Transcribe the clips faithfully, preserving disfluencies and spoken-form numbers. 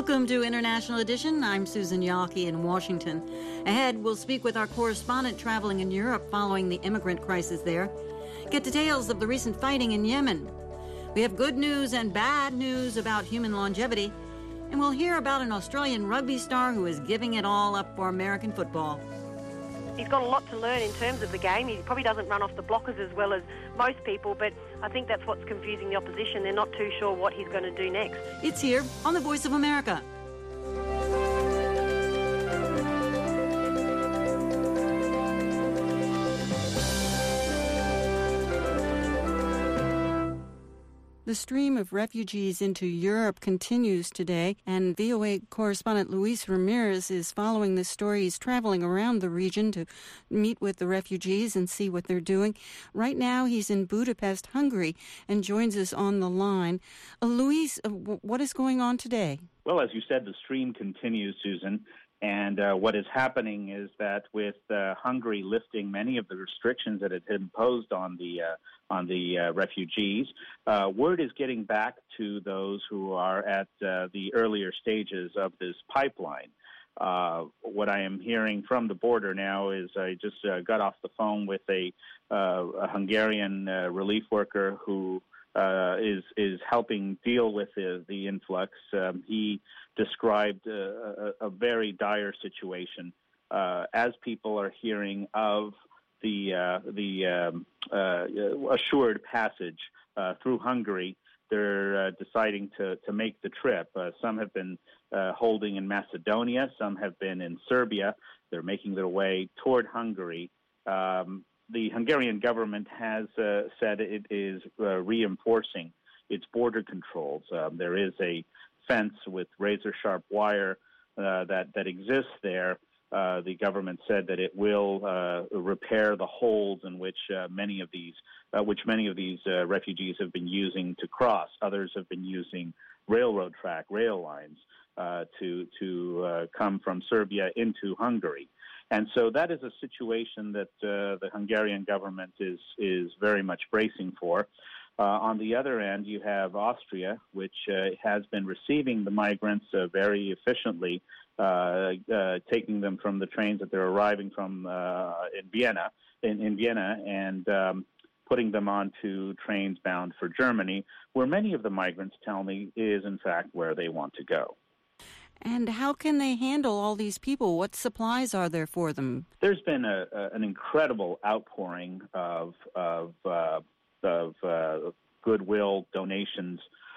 Welcome to International Edition. I'm Susan Yawkey in Washington. Ahead, we'll speak with our correspondent traveling in Europe following the immigrant crisis there. Get details of the recent fighting in Yemen. We have good news and bad news about human longevity. And we'll hear about an Australian rugby star who is giving it all up for American football. He's got a lot to learn in terms of the game. He probably doesn't run off the blockers as well as most people, but I think that's what's confusing the opposition. They're not too sure what he's going to do next. It's here on The Voice of America. The stream of refugees into Europe continues today, and V O A correspondent Luis Ramirez is following this story. He's traveling around the region to meet with the refugees and see what they're doing. Right now, he's in Budapest, Hungary, and joins us on the line. Uh, Luis, uh, w- what is going on today? Well, as you said, the stream continues, Susan. And uh, what is happening is that with uh, Hungary lifting many of the restrictions that it had imposed on the uh, on the uh, refugees, uh, word is getting back to those who are at uh, the earlier stages of this pipeline. Uh, what I am hearing from the border now is I just uh, got off the phone with a, uh, a Hungarian uh, relief worker who uh, is is helping deal with the, the influx. Um, he described uh, a, a very dire situation uh, as people are hearing of the uh, the um, uh, assured passage uh, through Hungary. They're uh, deciding to, to make the trip. Uh, some have been uh, holding in Macedonia. Some have been in Serbia. They're making their way toward Hungary. Um, the Hungarian government has uh, said it is uh, reinforcing its border controls. Um, there is a fence with razor-sharp wire uh, that, that exists there. Uh, the government said that it will uh, repair the holes in which uh, many of these, uh, which many of these uh, refugees have been using to cross. Others have been using railroad track, rail lines uh, to to uh, come from Serbia into Hungary, and so that is a situation that uh, the Hungarian government is is very much bracing for. Uh, on the other end, you have Austria, which uh, has been receiving the migrants uh, very efficiently, uh, uh, taking them from the trains that they're arriving from uh, in Vienna, in, in Vienna, and um, putting them onto trains bound for Germany, where many of the migrants tell me is, in fact, where they want to go. And how can they handle all these people? What supplies are there for them? There's been a, a, an incredible outpouring of of uh, of uh, goodwill donations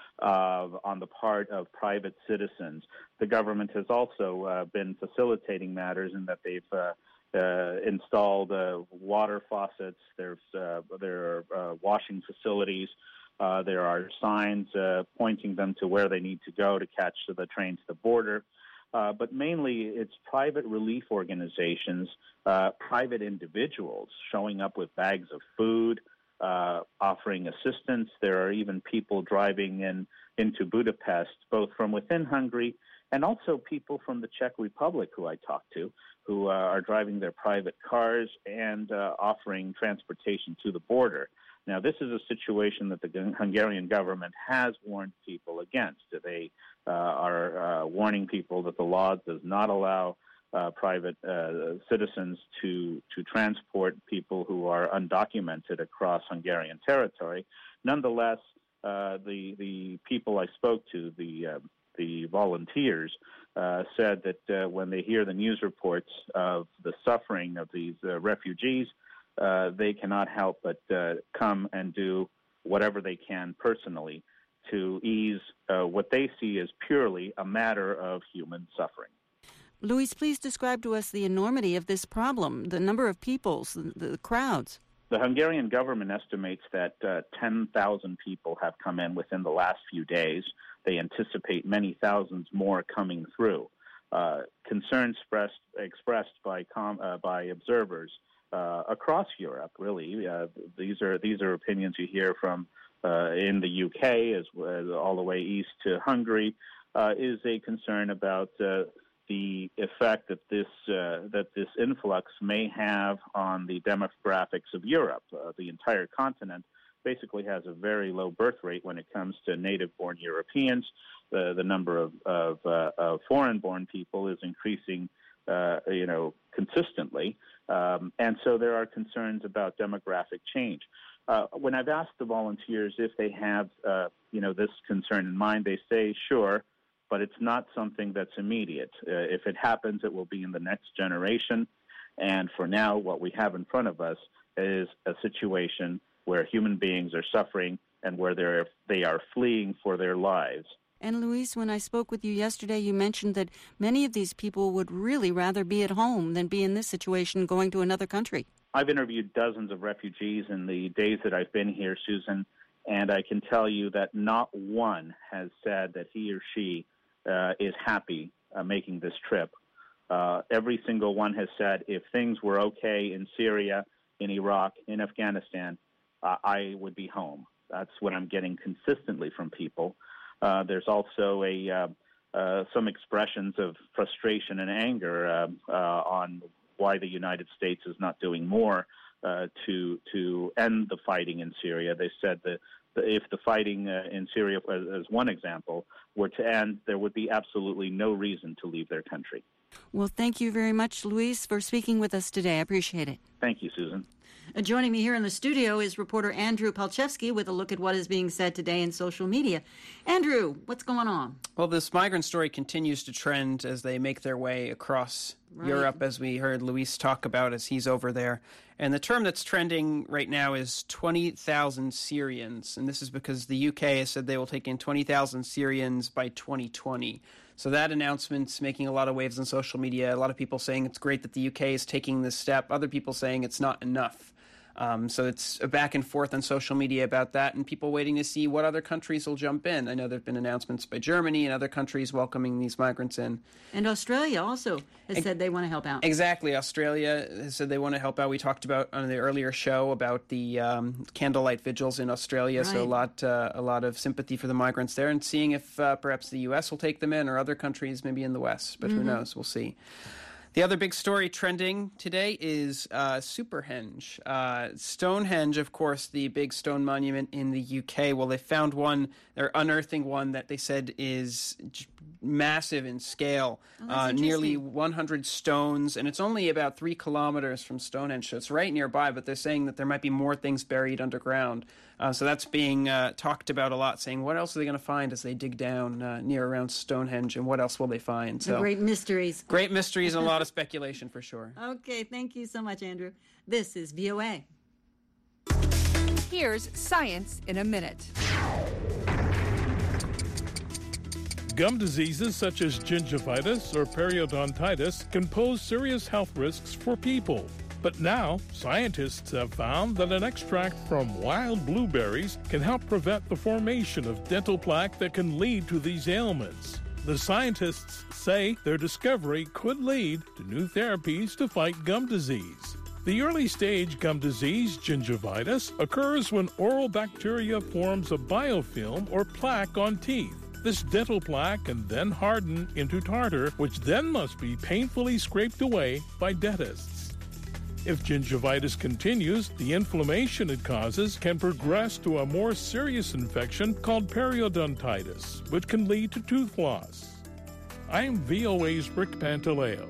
uh, on the part of private citizens. The government has also uh, been facilitating matters in that they've uh, uh, installed uh, water faucets. There's uh, there are uh, washing facilities. Uh, there are signs uh, pointing them to where they need to go to catch the train to the border. Uh, but mainly it's private relief organizations, uh, private individuals showing up with bags of food, Uh, offering assistance. There are even people driving in into Budapest, both from within Hungary and also people from the Czech Republic who I talked to, who uh, are driving their private cars and uh, offering transportation to the border. Now, this is a situation that the Hungarian government has warned people against. They uh, are uh, warning people that the law does not allow Uh, private uh, citizens to to transport people who are undocumented across Hungarian territory. Nonetheless, uh, the the people I spoke to, the uh, the volunteers, uh, said that uh, when they hear the news reports of the suffering of these uh, refugees, uh, they cannot help but uh, come and do whatever they can personally to ease uh, what they see as purely a matter of human suffering. Luis, please describe to us the enormity of this problem, the number of peoples, the, the crowds. The Hungarian government estimates that uh, ten thousand people have come in within the last few days. They anticipate many thousands more coming through. Uh, concerns expressed, expressed by com, uh, by observers uh, across Europe, really. Uh, these are these are opinions you hear from uh, in the U K as well, all the way east to Hungary. Uh, is a concern about uh, the effect that this uh, that this influx may have on the demographics of Europe. Uh, the entire continent basically has a very low birth rate when it comes to native-born Europeans, the, the number of, of, uh, of foreign-born people is increasing, uh, you know, consistently. Um, and so there are concerns about demographic change. Uh, when I've asked the volunteers if they have, uh, you know, this concern in mind, they say, sure, but it's not something that's immediate. Uh, if it happens, it will be in the next generation. And for now, what we have in front of us is a situation where human beings are suffering and where they're, they are fleeing for their lives. And Luis, when I spoke with you yesterday, you mentioned that many of these people would really rather be at home than be in this situation going to another country. I've interviewed dozens of refugees in the days that I've been here, Susan, and I can tell you that not one has said that he or she uh, is happy uh, making this trip. Uh, every single one has said if things were okay in Syria, in Iraq, in Afghanistan, uh, I would be home. That's what I'm getting consistently from people. Uh, there's also a uh, uh, some expressions of frustration and anger uh, uh, on why the United States is not doing more uh, to to end the fighting in Syria. They said that if the fighting uh, in Syria, as, as one example, were to end, there would be absolutely no reason to leave their country. Well, thank you very much, Luis, for speaking with us today. I appreciate it. Thank you, Susan. Uh, joining me here in the studio is reporter Andrew Palchevsky with a look at what is being said today in social media. Andrew, what's going on? Well, this migrant story continues to trend as they make their way across right. Europe, as we heard Luis talk about as he's over there. And the term that's trending right now is twenty thousand Syrians. And this is because the U K has said they will take in twenty thousand Syrians by twenty twenty. So that announcement's making a lot of waves on social media. A lot of people saying it's great that the U K is taking this step. Other people saying it's not enough. Um, so it's a back and forth on social media about that, and people waiting to see what other countries will jump in. I know there have been announcements by Germany and other countries welcoming these migrants in. And Australia also has e- said they want to help out. Exactly. Australia has said they want to help out. We talked about on the earlier show about the um, candlelight vigils in Australia, right. so a lot, uh, a lot of sympathy for the migrants there, and seeing if uh, perhaps the U S will take them in or other countries maybe in the West, but mm-hmm. who knows? We'll see. The other big story trending today is uh, Superhenge. Uh, Stonehenge, of course, the big stone monument in the U K. Well, they found one, they're unearthing one that they said is j- massive in scale, oh, uh, nearly one hundred stones, and it's only about three kilometers from Stonehenge, so it's right nearby, but they're saying that there might be more things buried underground. Uh, so that's being uh, talked about a lot, saying what else are they going to find as they dig down uh, near around Stonehenge, and what else will they find? So the great mysteries. Great mysteries and a lot of speculation for sure. Okay, thank you so much, Andrew. This is V O A. Here's Science in a Minute. Gum diseases such as gingivitis or periodontitis can pose serious health risks for people. But now, scientists have found that an extract from wild blueberries can help prevent the formation of dental plaque that can lead to these ailments. The scientists say their discovery could lead to new therapies to fight gum disease. The early-stage gum disease, gingivitis, occurs when oral bacteria forms a biofilm or plaque on teeth. This dental plaque can then harden into tartar, which then must be painfully scraped away by dentists. If gingivitis continues, the inflammation it causes can progress to a more serious infection called periodontitis, which can lead to tooth loss. I'm V O A's Rick Pantaleo.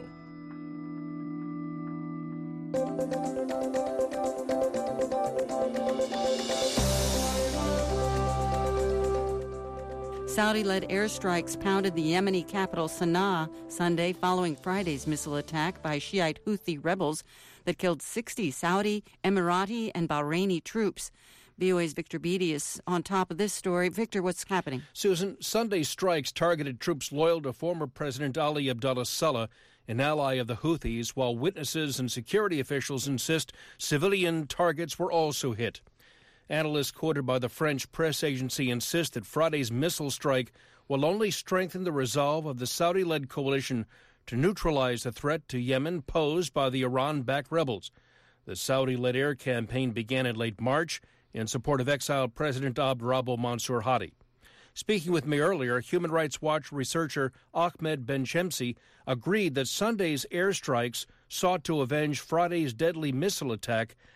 Saudi-led airstrikes pounded the Yemeni capital Sana'a Sunday following Friday's missile attack by Shiite Houthi rebels that killed sixty Saudi, Emirati, and Bahraini troops. V O A's Victor Beattie is on top of this story. Victor, what's happening? Susan, Sunday's strikes targeted troops loyal to former President Ali Abdullah Saleh, an ally of the Houthis, while witnesses and security officials insist civilian targets were also hit. Analysts quoted by the French press agency insist that Friday's missile strike will only strengthen the resolve of the Saudi-led coalition to neutralize the threat to Yemen posed by the Iran-backed rebels. The Saudi-led air campaign began in late March in support of exiled President Abd Rabbo Mansour Hadi. Speaking with me earlier, Human Rights Watch researcher Ahmed Benchemsi agreed that Sunday's airstrikes sought to avenge Friday's deadly missile attack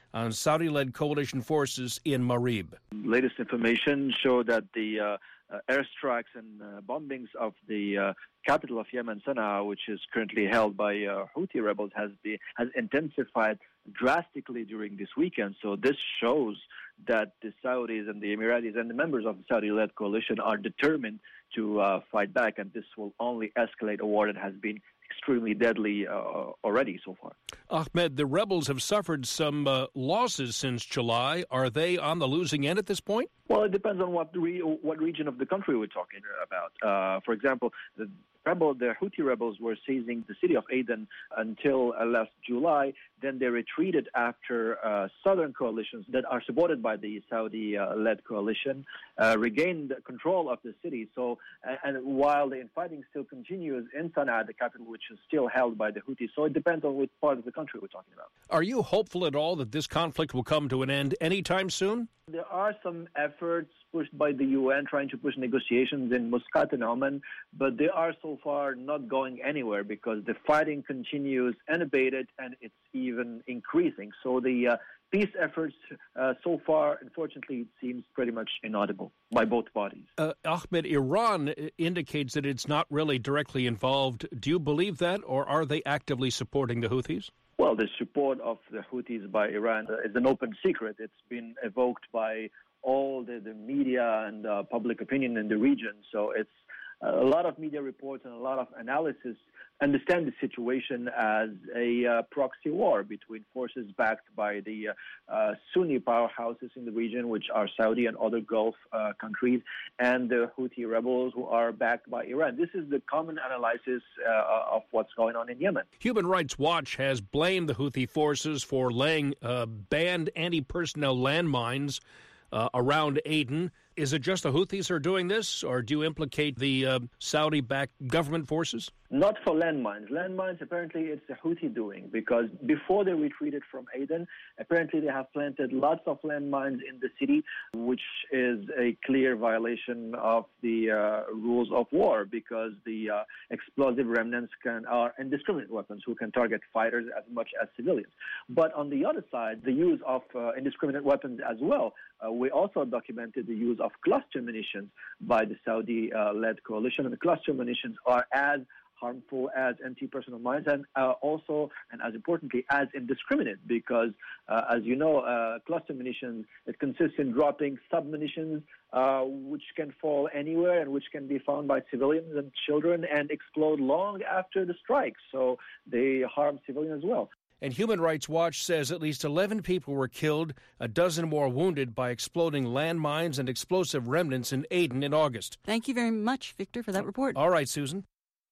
on Saudi-led coalition forces in Marib. Latest information show that the uh, uh, airstrikes and uh, bombings of the uh, capital of Yemen, Sana'a, which is currently held by uh, Houthi rebels, has be, has intensified drastically during this weekend. So this shows that the Saudis and the Emiratis and the members of the Saudi-led coalition are determined to uh, fight back, and this will only escalate a war that has been extremely deadly uh, already so far. Ahmed, the rebels have suffered some uh, losses since July. Are they on the losing end at this point? Well, it depends on what re- what region of the country we're talking about. Uh, for example, the rebel, the Houthi rebels were seizing the city of Aden until uh, last July. Then they retreated after uh, southern coalitions that are supported by the Saudi-led uh, coalition uh, regained control of the city. So, and, and while the infighting still continues in Sana'a, the capital, which is still held by the Houthis. So it depends on which part of the country we're talking about. Are you hopeful at all that this conflict will come to an end anytime soon? There are some efforts pushed by the U N trying to push negotiations in Muscat and Oman, but they are so far not going anywhere because the fighting continues unabated and it's even increasing. So the uh, peace efforts uh, so far, unfortunately, it seems pretty much inaudible by both parties. Uh, Ahmed, Iran indicates that it's not really directly involved. Do you believe that, or are they actively supporting the Houthis? Well, the support of the Houthis by Iran is an open secret. It's been evoked by all the, the media and uh, public opinion in the region. So it's a lot of media reports and a lot of analysis understand the situation as a uh, proxy war between forces backed by the uh, uh, Sunni powerhouses in the region, which are Saudi and other Gulf uh, countries, and the Houthi rebels who are backed by Iran. This is the common analysis uh, of what's going on in Yemen. Human Rights Watch has blamed the Houthi forces for laying uh, banned anti-personnel landmines Uh, around Aden. Is it just the Houthis who are doing this, or do you implicate the uh, Saudi-backed government forces? Not for landmines. Landmines, apparently, it's the Houthi doing, because before they retreated from Aden, apparently they have planted lots of landmines in the city, which is a clear violation of the uh, rules of war, because the uh, explosive remnants can are indiscriminate weapons who can target fighters as much as civilians. But on the other side, the use of uh, indiscriminate weapons as well. Uh, we also documented the use of cluster munitions by the Saudi-led uh, coalition, and the cluster munitions are as harmful as anti-personnel mines, and uh, also, and as importantly, as indiscriminate, because, uh, as you know, uh, cluster munitions, it consists in dropping sub-munitions, uh, which can fall anywhere and which can be found by civilians and children and explode long after the strike. So they harm civilians as well. And Human Rights Watch says at least eleven people were killed, a dozen more wounded by exploding landmines and explosive remnants in Aden in August. Thank you very much, Victor, for that report. All right, Susan.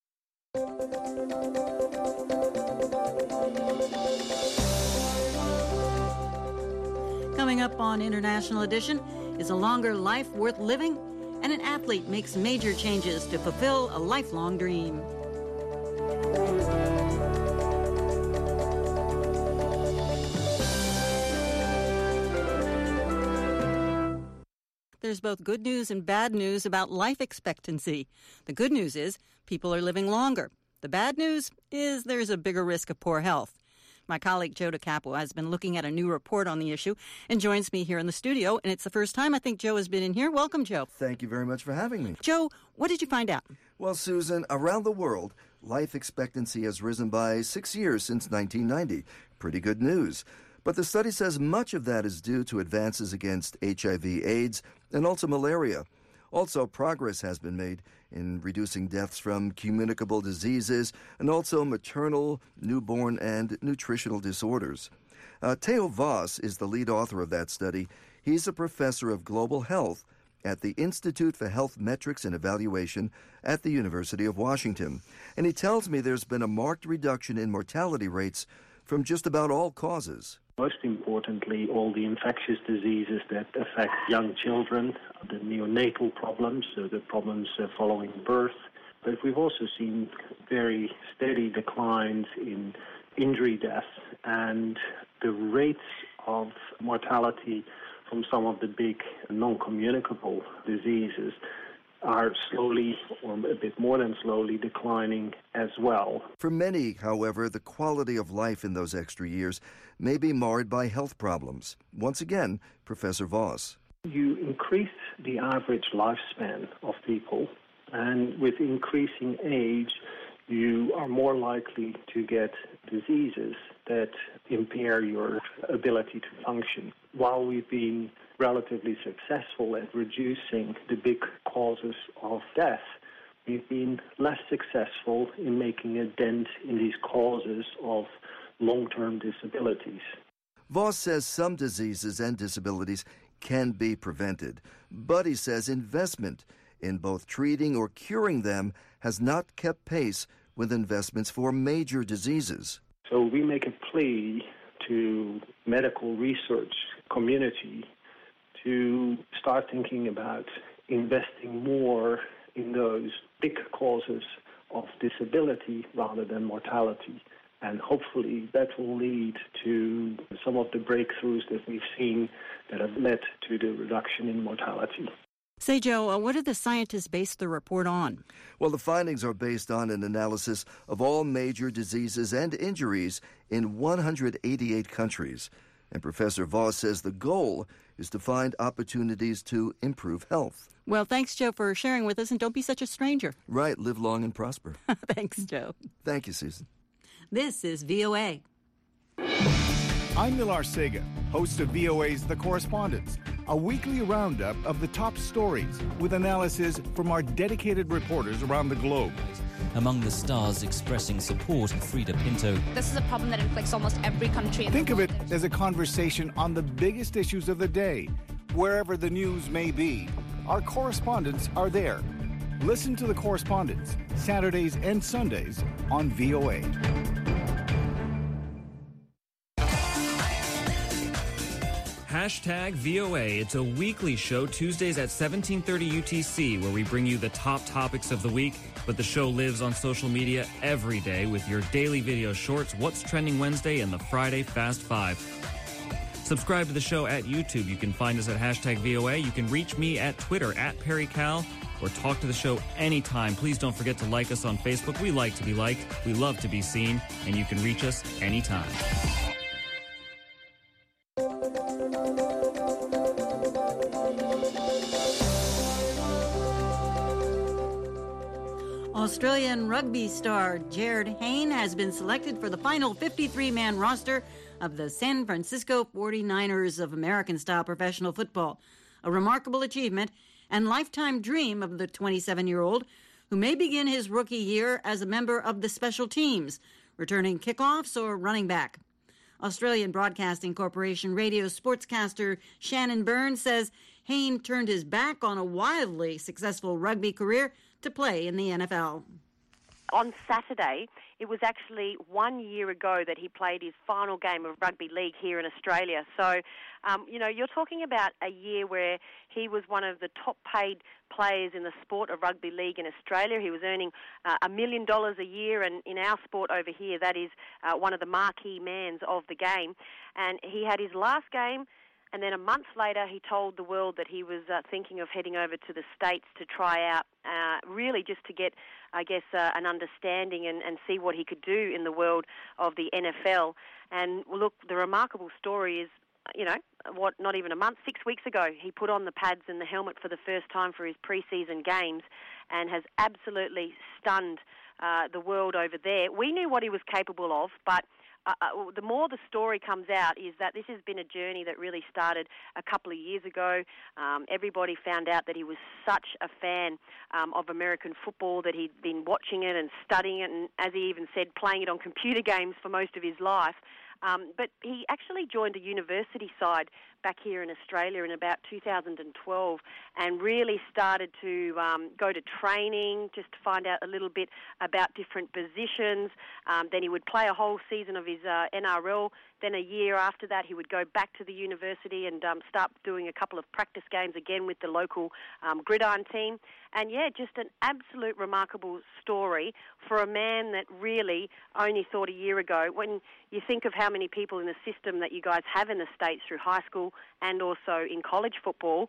Coming up on International Edition is a longer life worth living, and an athlete makes major changes to fulfill a lifelong dream. There's both good news and bad news about life expectancy. The good news is people are living longer. The bad news is there's a bigger risk of poor health. My colleague Joe DeCapo has been looking at a new report on the issue and joins me here in the studio. And it's the first time I think Joe has been in here. Welcome, Joe. Thank you very much for having me. Joe, what did you find out? Well, Susan, around the world, life expectancy has risen by six years since nineteen ninety. Pretty good news. But the study says much of that is due to advances against H I V AIDS and also malaria. Also, progress has been made in reducing deaths from communicable diseases and also maternal, newborn, and nutritional disorders. Uh, Theo Voss is the lead author of that study. He's a professor of global health at the Institute for Health Metrics and Evaluation at the University of Washington. And he tells me there's been a marked reduction in mortality rates from just about all causes. Most importantly, all the infectious diseases that affect young children, the neonatal problems, so the problems uh, following birth. But we've also seen very steady declines in injury deaths, and the rates of mortality from some of the big non-communicable diseases are slowly, or a bit more than slowly, declining as well. For many, however, the quality of life in those extra years may be marred by health problems. Once again, Professor Voss. You increase the average lifespan of people, and with increasing age, you are more likely to get diseases that impair your ability to function. While we've been relatively successful at reducing the big causes of death, we've been less successful in making a dent in these causes of long-term disabilities. Voss says some diseases and disabilities can be prevented, but he says investment in both treating or curing them has not kept pace with investments for major diseases. So we make a plea to medical research community to start thinking about investing more in those big causes of disability rather than mortality. And hopefully that will lead to some of the breakthroughs that we've seen that have led to the reduction in mortality. Say, Joe, uh, what did the scientists base the report on? Well, the findings are based on an analysis of all major diseases and injuries in one hundred eighty-eight countries. And Professor Voss says the goal is to find opportunities to improve health. Well, thanks, Joe, for sharing with us, and don't be such a stranger. Right, live long and prosper. Thanks, Joe. Thank you, Susan. This is V O A. I'm Milar Sega, host of V O A's The Correspondents, a weekly roundup of the top stories with analysis from our dedicated reporters around the globe. Among the stars expressing support, Frida Pinto. This is a problem that inflicts almost every country in Think the world. of it as a conversation on the biggest issues of the day, wherever the news may be. Our correspondents are there. Listen to The Correspondents, Saturdays and Sundays on V O A. Hashtag V O A. It's a weekly show, Tuesdays at seventeen thirty U T C, where we bring you the top topics of the week. But the show lives on social media every day with your daily video shorts, What's Trending Wednesday, and the Friday Fast Five. Subscribe to the show at YouTube. You can find us at hashtag V O A. You can reach me at Twitter, at PerryCal, or talk to the show anytime. Please don't forget to like us on Facebook. We like to be liked. We love to be seen. And you can reach us anytime. Australian rugby star Jared Hayne has been selected for the final fifty-three man roster of the San Francisco forty-niners of American-style professional football, a remarkable achievement and lifetime dream of the twenty-seven-year-old who may begin his rookie year as a member of the special teams, returning kickoffs or running back. Australian Broadcasting Corporation radio sportscaster Shannon Burns says Hayne turned his back on a wildly successful rugby career to play in the N F L. On Saturday, it was actually one year ago that he played his final game of rugby league here in Australia. So, um, you know, you're talking about a year where he was one of the top-paid players in the sport of rugby league in Australia. He was earning uh, a million dollars a year, and in our sport over here, that is uh, one of the marquee mans of the game. And he had his last game, and then a month later, he told the world that he was uh, thinking of heading over to the States to try out, uh, really just to get, I guess, uh, an understanding and, and see what he could do in the world of the N F L. And look, the remarkable story is, you know, what, not even a month, six weeks ago, he put on the pads and the helmet for the first time for his preseason games and has absolutely stunned uh, the world over there. We knew what he was capable of, but Uh, uh, the more the story comes out is that this has been a journey that really started a couple of years ago. Um, everybody found out that he was such a fan um, of American football that he'd been watching it and studying it, and as he even said, playing it on computer games for most of his life. Um, but he actually joined a university side back here in Australia in about two thousand twelve and really started to um, go to training just to find out a little bit about different positions. Um, then he would play a whole season of his uh, N R L. Then a year after that, he would go back to the university and um, start doing a couple of practice games again with the local um, gridiron team. And, yeah, just an absolute remarkable story for a man that really only thought a year ago, when you think of how many people in the system that you guys have in the States through high school and also in college football,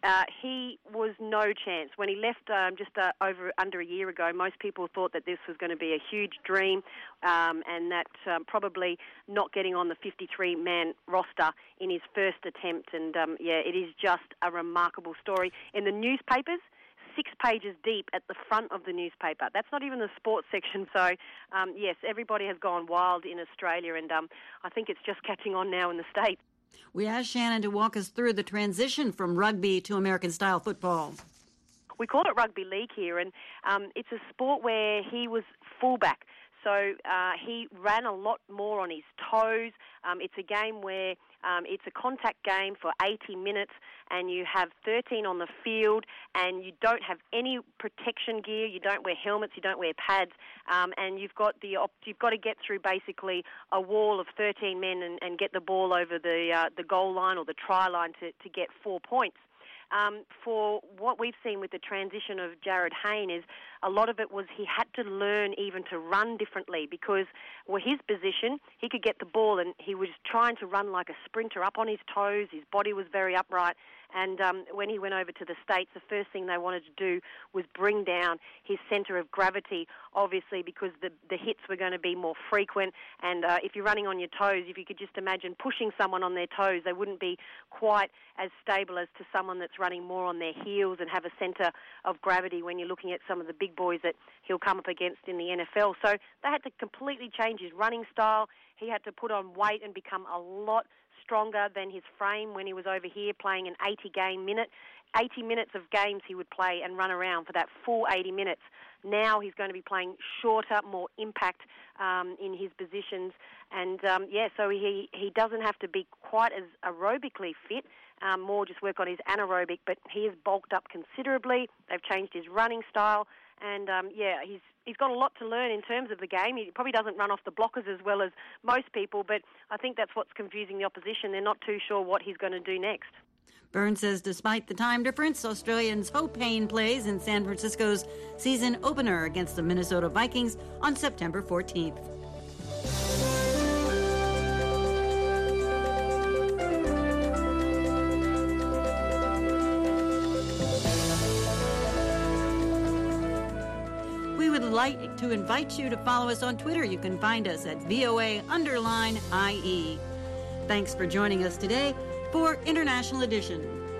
uh, he was no chance. When he left um, just uh, over under a year ago, most people thought that this was going to be a huge dream um, and that um, probably not getting on the fifty-three man roster in his first attempt. And, um, yeah, it is just a remarkable story. In the newspapers, six pages deep at the front of the newspaper. That's not even the sports section. So, um, yes, everybody has gone wild in Australia, and um, I think it's just catching on now in the States. We asked Shannon to walk us through the transition from rugby to American-style football. We call it rugby league here, and um, it's a sport where he was fullback. So uh, he ran a lot more on his toes. Um, it's a game where um, it's a contact game for eighty minutes, and you have thirteen on the field, and you don't have any protection gear. You don't wear helmets. You don't wear pads, um, and you've got the op- you've got to get through basically a wall of thirteen men and, and get the ball over the uh, the goal line or the try line to, to get four points. Um, for what we've seen with the transition of Jarryd Hayne is a lot of it was he had to learn even to run differently because, well, his position, he could get the ball and he was trying to run like a sprinter up on his toes. His body was very upright. And um, when he went over to the States, the first thing they wanted to do was bring down his centre of gravity, obviously, because the, the hits were going to be more frequent. And uh, if you're running on your toes, if you could just imagine pushing someone on their toes, they wouldn't be quite as stable as to someone that's running more on their heels and have a centre of gravity when you're looking at some of the big boys that he'll come up against in the N F L. So they had to completely change his running style. He had to put on weight and become a lot stronger than his frame when he was over here playing an eighty game minute. eighty minutes of games he would play and run around for that full eighty minutes. Now he's going to be playing shorter, more impact um, in his positions. And, um, yeah, so he, he doesn't have to be quite as aerobically fit, um, more just work on his anaerobic, but he is bulked up considerably. They've changed his running style. And, um, yeah, he's he's got a lot to learn in terms of the game. He probably doesn't run off the blockers as well as most people, but I think that's what's confusing the opposition. They're not too sure what he's going to do next. Burns says despite the time difference, Australians' Hope Hayne plays in San Francisco's season opener against the Minnesota Vikings on September fourteenth. We would like to invite you to follow us on Twitter. You can find us at V O A underline I E. Thanks for joining us today for International Edition.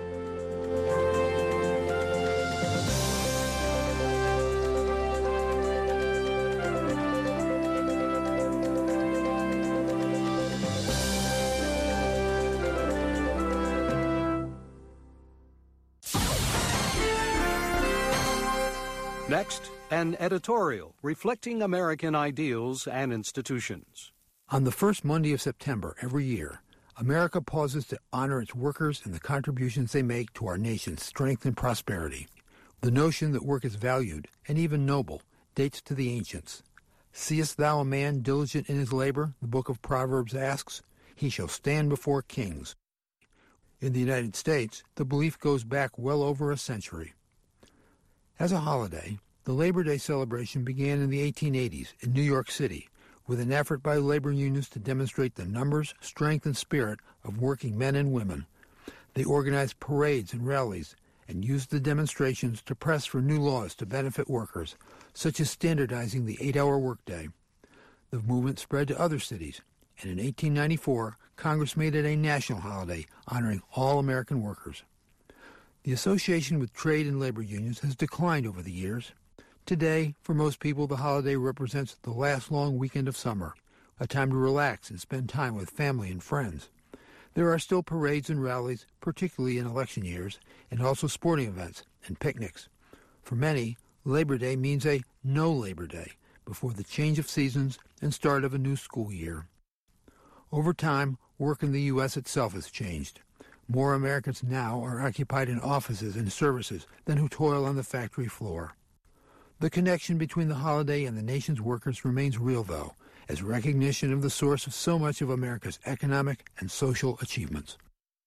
Next, an editorial reflecting American ideals and institutions. On the first Monday of September every year, America pauses to honor its workers and the contributions they make to our nation's strength and prosperity. The notion that work is valued, and even noble, dates to the ancients. Seest thou a man diligent in his labor, the book of Proverbs asks, he shall stand before kings. In the United States, the belief goes back well over a century. As a holiday, the Labor Day celebration began in the eighteen eighties in New York City, with an effort by labor unions to demonstrate the numbers, strength, and spirit of working men and women. They organized parades and rallies and used the demonstrations to press for new laws to benefit workers, such as standardizing the eight-hour workday. The movement spread to other cities, and in eighteen ninety-four, Congress made it a national holiday honoring all American workers. The association with trade and labor unions has declined over the years. Today, for most people, the holiday represents the last long weekend of summer, a time to relax and spend time with family and friends. There are still parades and rallies, particularly in election years, and also sporting events and picnics. For many, Labor Day means a no Labor Day before the change of seasons and start of a new school year. Over time, work in the U S itself has changed. More Americans now are occupied in offices and services than who toil on the factory floor. The connection between the holiday and the nation's workers remains real, though, as recognition of the source of so much of America's economic and social achievements.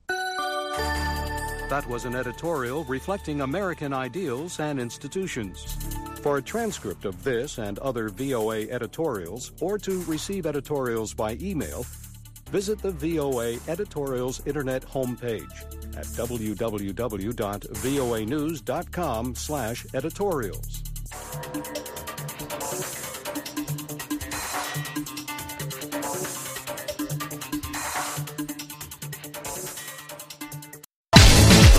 That was an editorial reflecting American ideals and institutions. For a transcript of this and other V O A editorials, or to receive editorials by email, visit the V O A Editorials Internet homepage at w w w dot voa news dot com slash editorials.